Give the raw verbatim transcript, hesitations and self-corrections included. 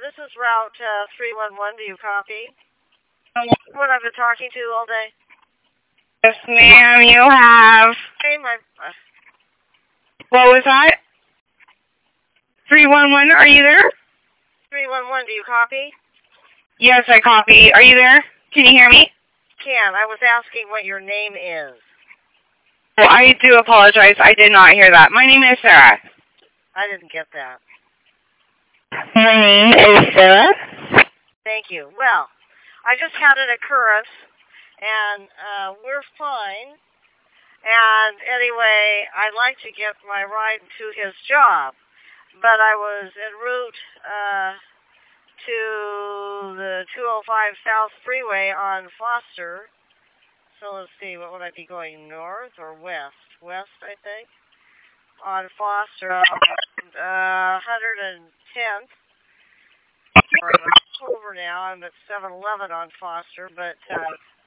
this is Route uh, three one one. Do you copy? What I've been talking to all day? Yes, ma'am, you have. Hey, my... Uh, what was that? three one one, are you there? three one one, do you copy? Yes, I copy. Are you there? Can you hear me? Can. I was asking what your name is. Well, I do apologize. I did not hear that. My name is Sarah. I didn't get that. My name is Sarah. Thank you. Well, I just had an occurrence, and uh, we're fine. And anyway, I'd like to get my ride to his job, but I was en route uh, to the two oh five South Freeway on Foster. So let's see, what would I be going, north or west? West, I think. On Foster, uh, one hundred tenth. Or over now, I'm at seven eleven on Foster, but uh,